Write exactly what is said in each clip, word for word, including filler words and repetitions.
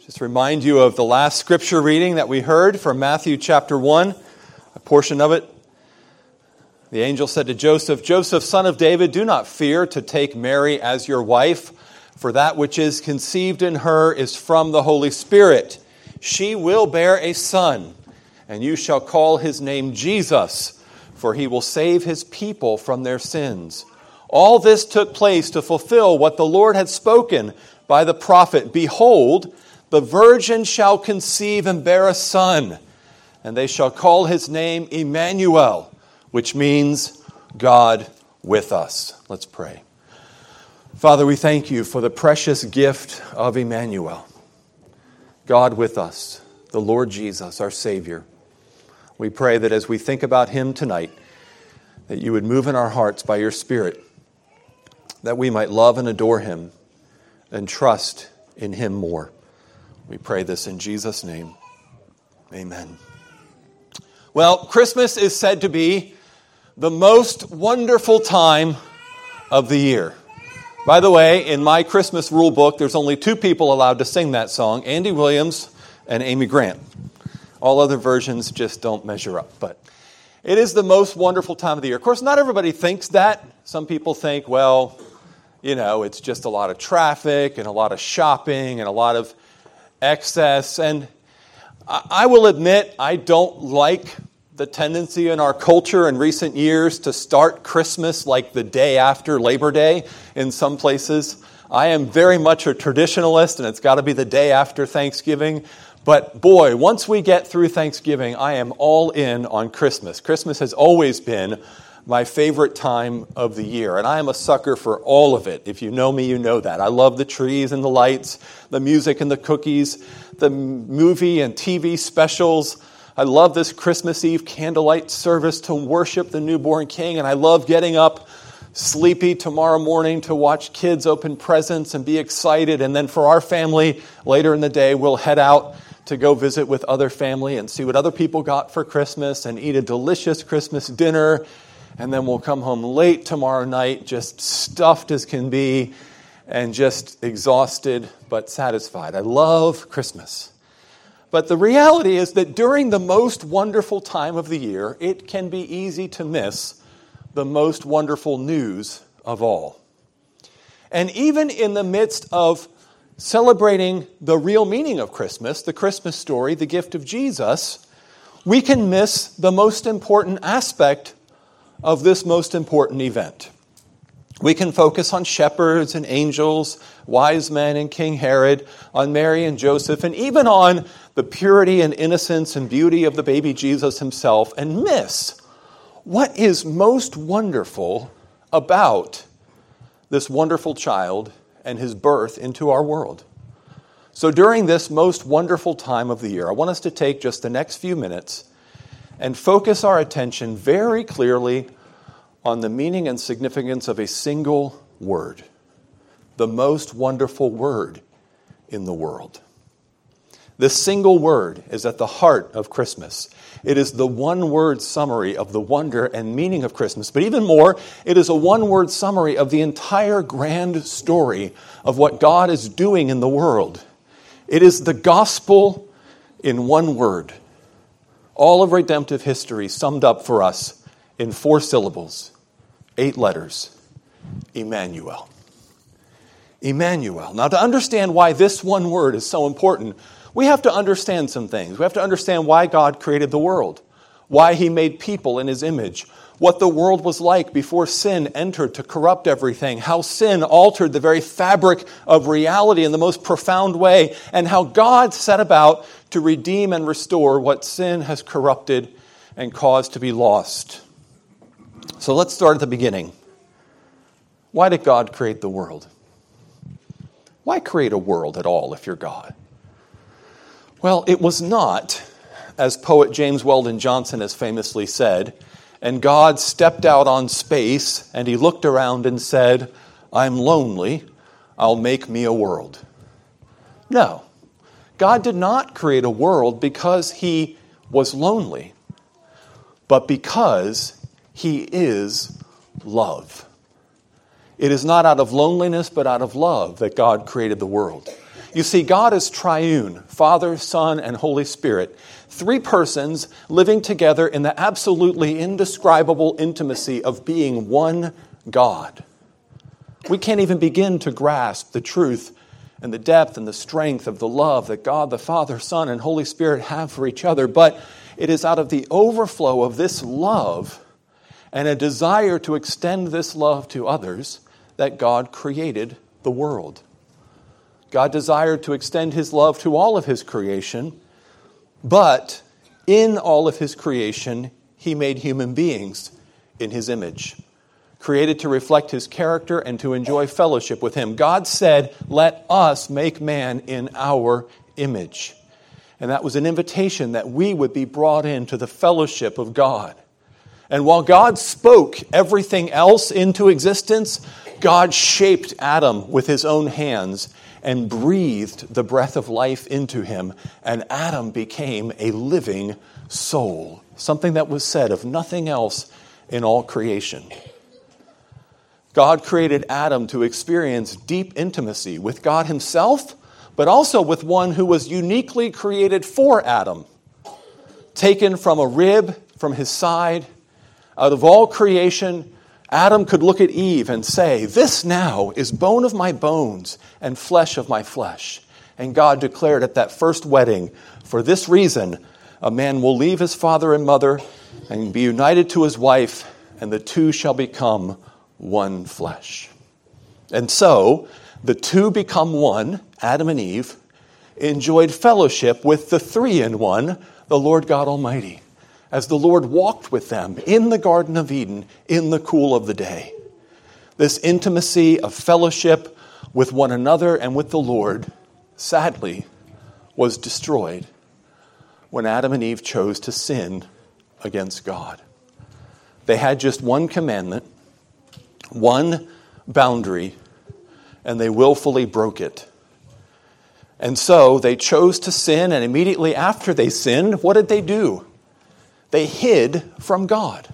Just remind you of the last scripture reading that we heard from Matthew chapter one, a portion of it. The angel said to Joseph, "Joseph, son of David, do not fear to take Mary as your wife, for that which is conceived in her is from the Holy Spirit. She will bear a son, and you shall call his name Jesus, for he will save his people from their sins." All this took place to fulfill what the Lord had spoken by the prophet. "Behold, the virgin shall conceive and bear a son, and they shall call his name Emmanuel," which means God with us. Let's pray. Father, we thank you for the precious gift of Emmanuel, God with us, the Lord Jesus, our Savior. We pray that as we think about him tonight, that you would move in our hearts by your Spirit, that we might love and adore him and trust in him more. We pray this in Jesus' name. Amen. Well, Christmas is said to be the most wonderful time of the year. By the way, in my Christmas rule book, there's only two people allowed to sing that song, Andy Williams and Amy Grant. All other versions just don't measure up. But it is the most wonderful time of the year. Of course, not everybody thinks that. Some people think, well, you know, it's just a lot of traffic and a lot of shopping and a lot of excess. And I will admit, I don't like the tendency in our culture in recent years to start Christmas like the day after Labor Day in some places. I am very much a traditionalist, and it's got to be the day after Thanksgiving. But boy, once we get through Thanksgiving, I am all in on Christmas. Christmas has always been my favorite time of the year, and I am a sucker for all of it. If you know me, you know that. I love the trees and the lights, the music and the cookies, the movie and T V specials. I love this Christmas Eve candlelight service to worship the newborn King, and I love getting up sleepy tomorrow morning to watch kids open presents and be excited. And then for our family, later in the day, we'll head out to go visit with other family and see what other people got for Christmas and eat a delicious Christmas dinner. And then we'll come home late tomorrow night, just stuffed as can be and just exhausted but satisfied. I love Christmas. But the reality is that during the most wonderful time of the year, it can be easy to miss the most wonderful news of all. And even in the midst of celebrating the real meaning of Christmas, the Christmas story, the gift of Jesus, we can miss the most important aspect of this most important event. We can focus on shepherds and angels, wise men and King Herod, on Mary and Joseph, and even on the purity and innocence and beauty of the baby Jesus himself, and miss what is most wonderful about this wonderful child and his birth into our world. So during this most wonderful time of the year, I want us to take just the next few minutes and focus our attention very clearly on the meaning and significance of a single word, the most wonderful word in the world. This single word is at the heart of Christmas. It is the one-word summary of the wonder and meaning of Christmas. But even more, it is a one-word summary of the entire grand story of what God is doing in the world. It is the gospel in one word. All of redemptive history summed up for us in four syllables, eight letters, Emmanuel. Emmanuel. Now, to understand why this one word is so important, we have to understand some things. We have to understand why God created the world, why he made people in his image, what the world was like before sin entered to corrupt everything, how sin altered the very fabric of reality in the most profound way, and how God set about to redeem and restore what sin has corrupted and caused to be lost. So let's start at the beginning. Why did God create the world? Why create a world at all if you're God? Well, it was not, as poet James Weldon Johnson has famously said, and God stepped out on space and he looked around and said, "I'm lonely, I'll make me a world." No, God did not create a world because he was lonely, but because he is love. It is not out of loneliness, but out of love that God created the world. You see, God is triune, Father, Son, and Holy Spirit. Three persons living together in the absolutely indescribable intimacy of being one God. We can't even begin to grasp the truth and the depth and the strength of the love that God, the Father, Son, and Holy Spirit have for each other. But it is out of the overflow of this love and a desire to extend this love to others that God created the world. God desired to extend his love to all of his creation, but in all of his creation, he made human beings in his image, created to reflect his character and to enjoy fellowship with him. God said, "Let us make man in our image." And that was an invitation that we would be brought into the fellowship of God. And while God spoke everything else into existence, God shaped Adam with his own hands and breathed the breath of life into him. And Adam became a living soul, something that was said of nothing else in all creation. God created Adam to experience deep intimacy with God himself, but also with one who was uniquely created for Adam, taken from a rib from his side. Out of all creation, Adam could look at Eve and say, "This now is bone of my bones and flesh of my flesh." And God declared at that first wedding, "For this reason, a man will leave his father and mother and be united to his wife, and the two shall become one flesh." And so, the two become one, Adam and Eve, enjoyed fellowship with the three in one, the Lord God Almighty, as the Lord walked with them in the Garden of Eden in the cool of the day. This intimacy of fellowship with one another and with the Lord, sadly, was destroyed when Adam and Eve chose to sin against God. They had just one commandment, one boundary, and they willfully broke it. And so they chose to sin, and immediately after they sinned, what did they do? They hid from God.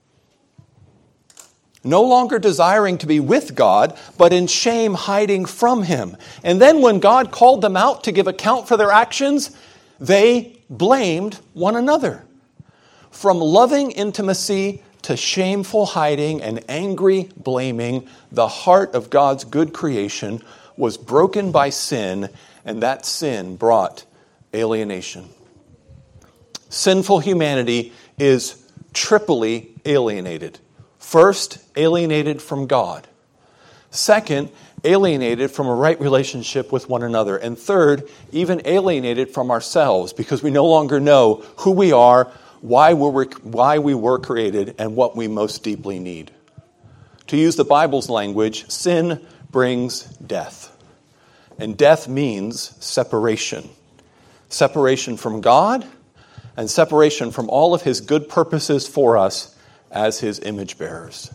No longer desiring to be with God, but in shame hiding from him. And then when God called them out to give account for their actions, they blamed one another. From loving intimacy to shameful hiding and angry blaming, the heart of God's good creation was broken by sin, and that sin brought alienation. Sinful humanity is triply alienated. First, alienated from God. Second, alienated from a right relationship with one another. And third, even alienated from ourselves because we no longer know who we are, why we were, why we were created, and what we most deeply need. To use the Bible's language, sin brings death. And death means separation. Separation from God, and separation from all of his good purposes for us as his image bearers.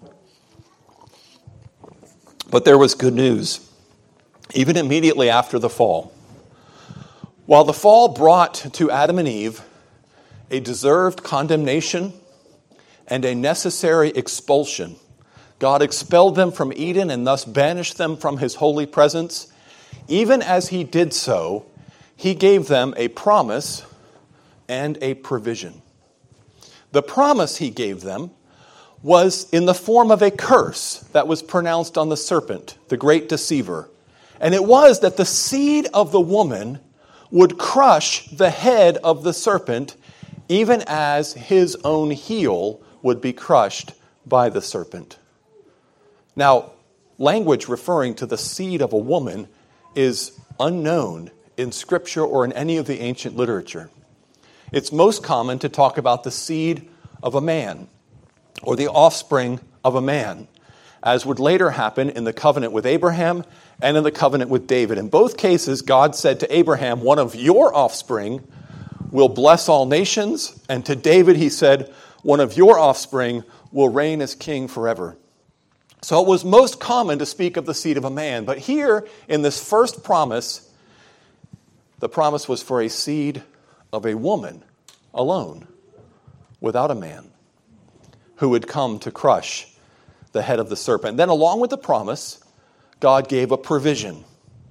But there was good news, even immediately after the fall. While the fall brought to Adam and Eve a deserved condemnation and a necessary expulsion, God expelled them from Eden and thus banished them from his holy presence. Even as he did so, he gave them a promise and a provision. The promise he gave them was in the form of a curse that was pronounced on the serpent, the great deceiver. And it was that the seed of the woman would crush the head of the serpent, even as his own heel would be crushed by the serpent. Now, language referring to the seed of a woman is unknown in Scripture or in any of the ancient literature. It's most common to talk about the seed of a man or the offspring of a man, as would later happen in the covenant with Abraham and in the covenant with David. In both cases, God said to Abraham, "One of your offspring will bless all nations," and to David he said, "One of your offspring will reign as king forever." So it was most common to speak of the seed of a man. But here, in this first promise, the promise was for a seed of a woman alone, without a man, who would come to crush the head of the serpent. Then along with the promise, God gave a provision.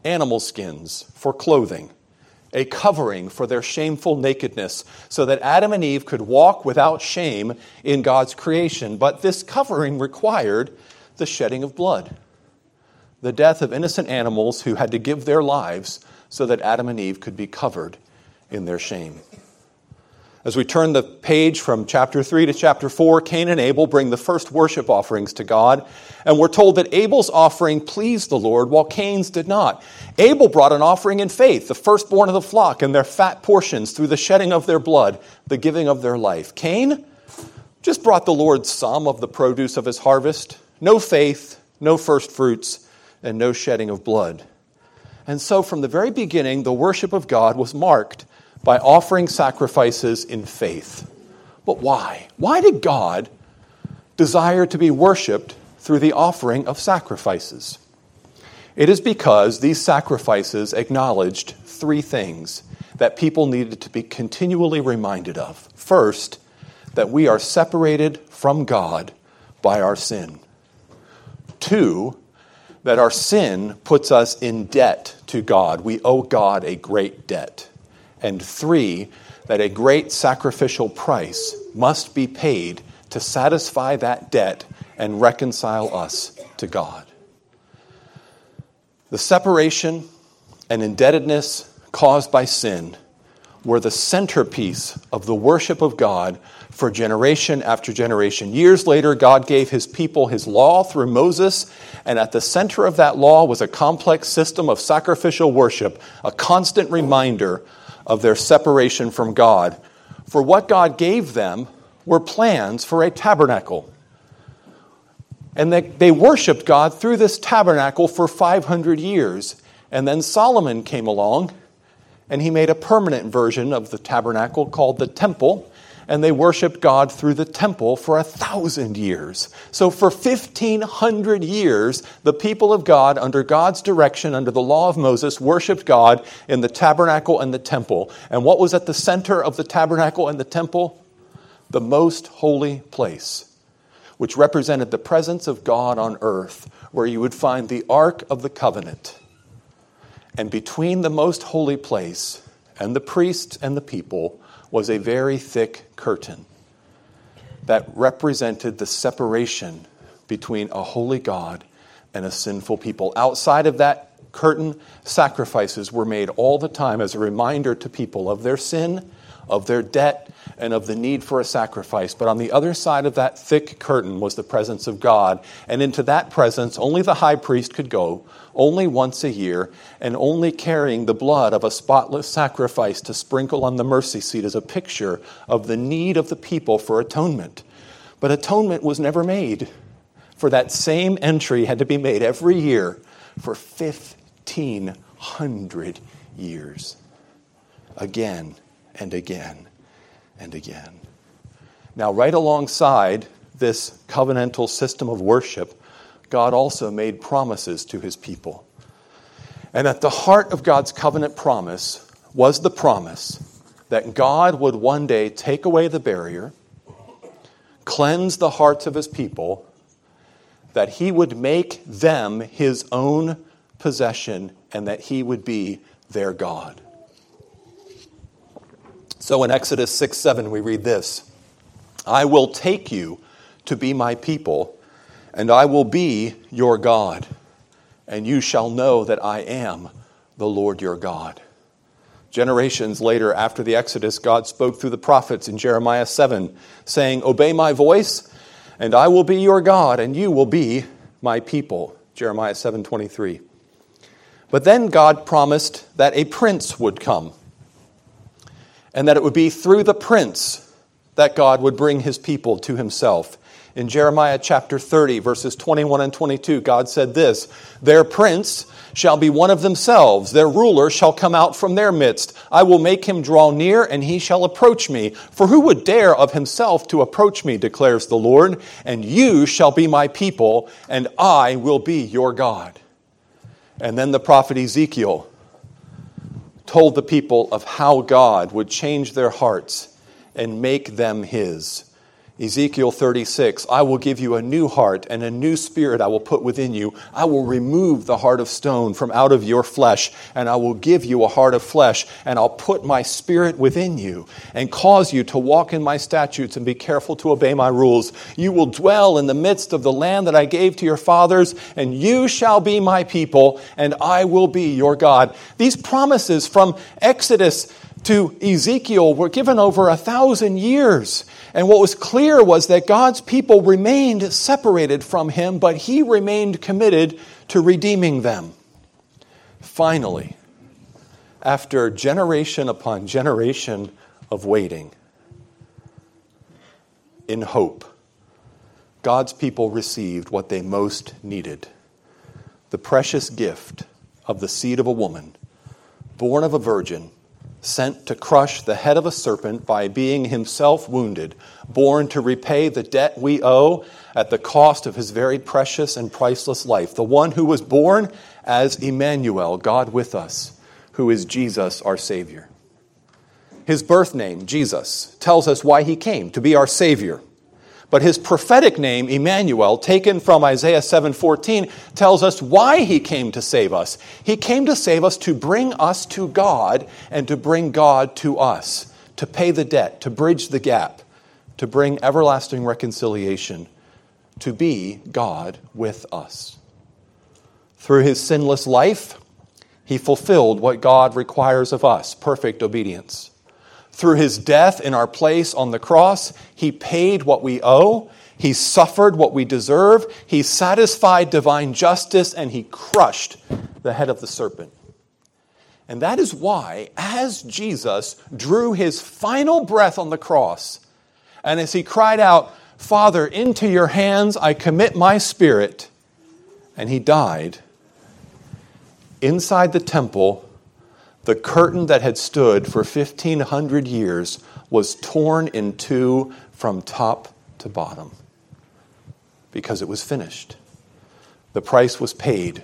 animal skins for clothing, a covering for their shameful nakedness, so that Adam and Eve could walk without shame in God's creation. But this covering required the shedding of blood, the death of innocent animals who had to give their lives so that Adam and Eve could be covered in their shame. As we turn the page from chapter three to chapter four, Cain and Abel bring the first worship offerings to God. And we're told that Abel's offering pleased the Lord, while Cain's did not. Abel brought an offering in faith, the firstborn of the flock and their fat portions through the shedding of their blood, the giving of their life. Cain just brought the Lord some of the produce of his harvest. No faith, no first fruits, and no shedding of blood. And so from the very beginning, the worship of God was marked by offering sacrifices in faith. But why? Why did God desire to be worshipped through the offering of sacrifices? It is because these sacrifices acknowledged three things that people needed to be continually reminded of. First, that we are separated from God by our sin. Two, that our sin puts us in debt to God. We owe God a great debt. And three, that a great sacrificial price must be paid to satisfy that debt and reconcile us to God. The separation and indebtedness caused by sin were the centerpiece of the worship of God for generation after generation. Years later, God gave his people his law through Moses, and at the center of that law was a complex system of sacrificial worship, a constant reminder of their separation from God. For what God gave them were plans for a tabernacle. And they, they worshiped God through this tabernacle for five hundred years. And then Solomon came along, and he made a permanent version of the tabernacle called the temple. And they worshiped God through the temple for a thousand years. So for fifteen hundred years, the people of God, under God's direction, under the law of Moses, worshiped God in the tabernacle and the temple. And what was at the center of the tabernacle and the temple? The most holy place, which represented the presence of God on earth, where you would find the Ark of the Covenant. And between the most holy place and the priests and the people was a very thick curtain that represented the separation between a holy God and a sinful people. Outside of that curtain, sacrifices were made all the time as a reminder to people of their sin, of their debt, and of the need for a sacrifice. But on the other side of that thick curtain was the presence of God. And into that presence, only the high priest could go, only once a year, and only carrying the blood of a spotless sacrifice to sprinkle on the mercy seat as a picture of the need of the people for atonement. But atonement was never made, for that same entry had to be made every year for fifteen hundred years. Again and again and again. Now, right alongside this covenantal system of worship, God also made promises to his people. And at the heart of God's covenant promise was the promise that God would one day take away the barrier, cleanse the hearts of his people, that he would make them his own possession, and that he would be their God. So in Exodus six seven, we read this: I will take you to be my people, and I will be your God, and you shall know that I am the Lord your God. Generations later, after the Exodus, God spoke through the prophets in Jeremiah seven, saying, obey my voice, and I will be your God, and you will be my people. Jeremiah seven twenty-three. But then God promised that a prince would come, and that it would be through the prince that God would bring his people to himself. In Jeremiah chapter thirty, verses twenty-one and twenty-two, God said this: their prince shall be one of themselves. Their ruler shall come out from their midst. I will make him draw near, and he shall approach me. For who would dare of himself to approach me, declares the Lord? And you shall be my people, and I will be your God. And then the prophet Ezekiel told the people of how God would change their hearts and make them his. Ezekiel thirty-six, I will give you a new heart and a new spirit I will put within you. I will remove the heart of stone from out of your flesh, and I will give you a heart of flesh, and I'll put my spirit within you and cause you to walk in my statutes and be careful to obey my rules. You will dwell in the midst of the land that I gave to your fathers, and you shall be my people, and I will be your God. These promises from Exodus to Ezekiel were given over a thousand years. And what was clear was that God's people remained separated from him, but he remained committed to redeeming them. Finally, after generation upon generation of waiting, in hope, God's people received what they most needed: the precious gift of the seed of a woman, born of a virgin, sent to crush the head of a serpent by being himself wounded, born to repay the debt we owe at the cost of his very precious and priceless life, the one who was born as Emmanuel, God with us, who is Jesus, our Savior. His birth name, Jesus, tells us why he came, to be our Savior. But his prophetic name, Emmanuel, taken from Isaiah seven fourteen, tells us why he came to save us. He came to save us to bring us to God and to bring God to us, to pay the debt, to bridge the gap, to bring everlasting reconciliation, to be God with us. Through his sinless life, he fulfilled what God requires of us, perfect obedience. Through his death in our place on the cross, he paid what we owe, he suffered what we deserve, he satisfied divine justice, and he crushed the head of the serpent. And that is why, as Jesus drew his final breath on the cross, and as he cried out, Father, into your hands I commit my spirit, and he died, inside the temple, the curtain that had stood for fifteen hundred years was torn in two from top to bottom because it was finished. The price was paid.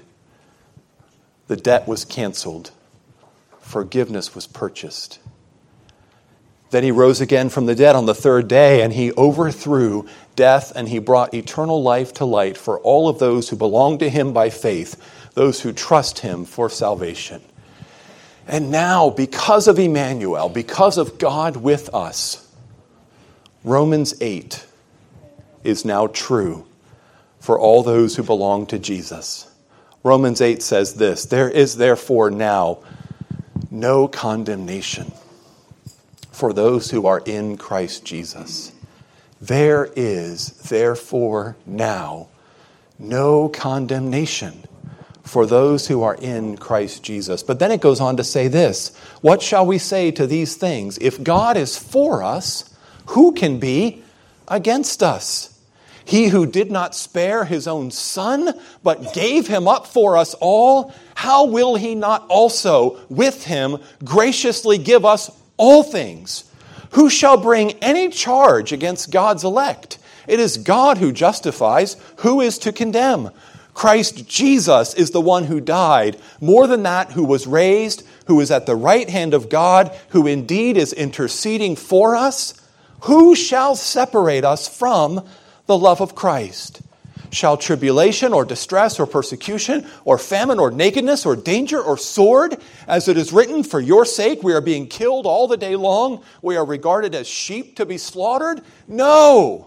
The debt was canceled. Forgiveness was purchased. Then he rose again from the dead on the third day, and he overthrew death, and he brought eternal life to light for all of those who belong to him by faith, those who trust him for salvation. And now, because of Emmanuel, because of God with us, Romans eight is now true for all those who belong to Jesus. Romans eight says this, there is therefore now no condemnation for those who are in Christ Jesus. There is therefore now no condemnation for those who are in Christ Jesus. But then it goes on to say this, what shall we say to these things? If God is for us, who can be against us? He who did not spare his own son, but gave him up for us all, how will he not also with him graciously give us all things? Who shall bring any charge against God's elect? It is God who justifies. Who is to condemn? Christ Jesus is the one who died, more than that, who was raised, who is at the right hand of God, who indeed is interceding for us. Who shall separate us from the love of Christ? Shall tribulation or distress or persecution or famine or nakedness or danger or sword? As it is written, for your sake we are being killed all the day long. We are regarded as sheep to be slaughtered. No!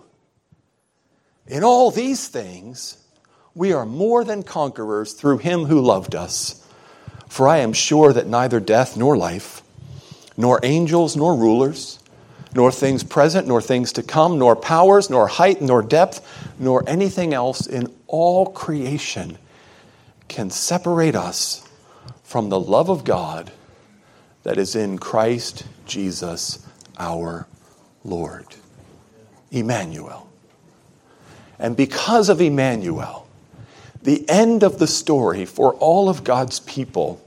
In all these things, we are more than conquerors through him who loved us. For I am sure that neither death nor life, nor angels nor rulers, nor things present, nor things to come, nor powers, nor height, nor depth, nor anything else in all creation can separate us from the love of God that is in Christ Jesus our Lord. Emmanuel. And because of Emmanuel, the end of the story for all of God's people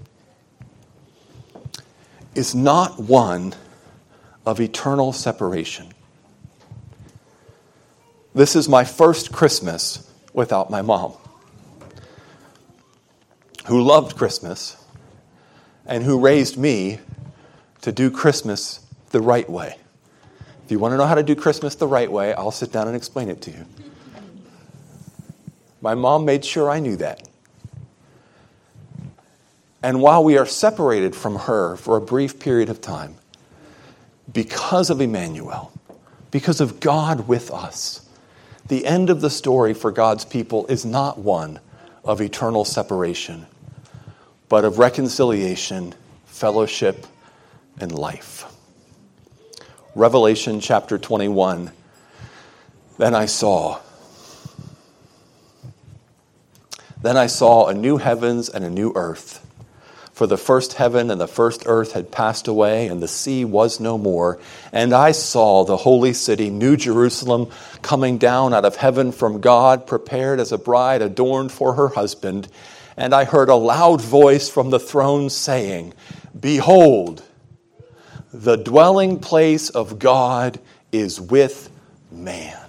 is not one of eternal separation. This is my first Christmas without my mom, who loved Christmas and who raised me to do Christmas the right way. If you want to know how to do Christmas the right way, I'll sit down and explain it to you. My mom made sure I knew that. And while we are separated from her for a brief period of time, because of Emmanuel, because of God with us, the end of the story for God's people is not one of eternal separation, but of reconciliation, fellowship, and life. Revelation chapter twenty-one. Then I saw. Then I saw a new heavens and a new earth. For the first heaven and the first earth had passed away, and the sea was no more. And I saw the holy city, New Jerusalem, coming down out of heaven from God, prepared as a bride adorned for her husband. And I heard a loud voice from the throne saying, Behold, the dwelling place of God is with man.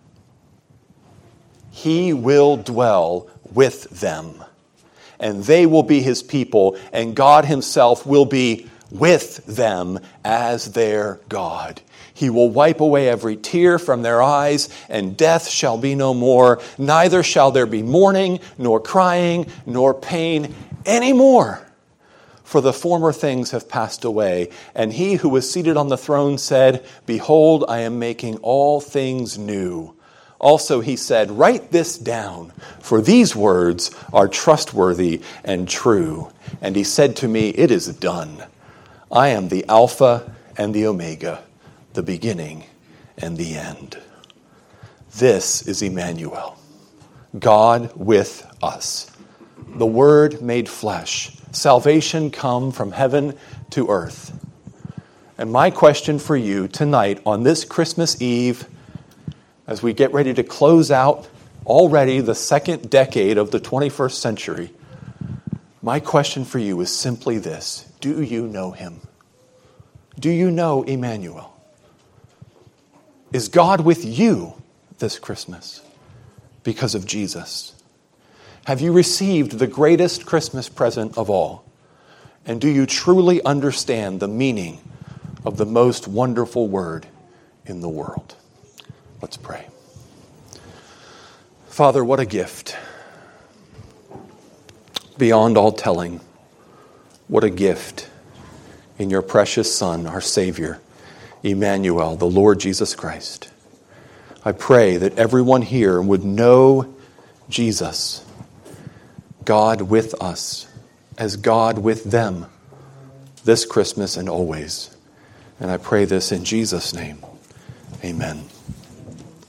He will dwell with them. And they will be his people, and God himself will be with them as their God. He will wipe away every tear from their eyes, and death shall be no more. Neither shall there be mourning, nor crying, nor pain anymore. For the former things have passed away. And he who was seated on the throne said, Behold, I am making all things new. Also he said, Write this down, for these words are trustworthy and true. And he said to me, It is done. I am the Alpha and the Omega, the beginning and the end. This is Emmanuel, God with us. The Word made flesh, salvation come from heaven to earth. And my question for you tonight on this Christmas Eve, as we get ready to close out already the second decade of the twenty-first century, my question for you is simply this. Do you know him? Do you know Emmanuel? Is God with you this Christmas because of Jesus? Have you received the greatest Christmas present of all? And do you truly understand the meaning of the most wonderful word in the world? Let's pray. Father, what a gift. Beyond all telling, what a gift in your precious Son, our Savior, Emmanuel, the Lord Jesus Christ. I pray that everyone here would know Jesus, God with us, as God with them, this Christmas and always. And I pray this in Jesus' name. Amen.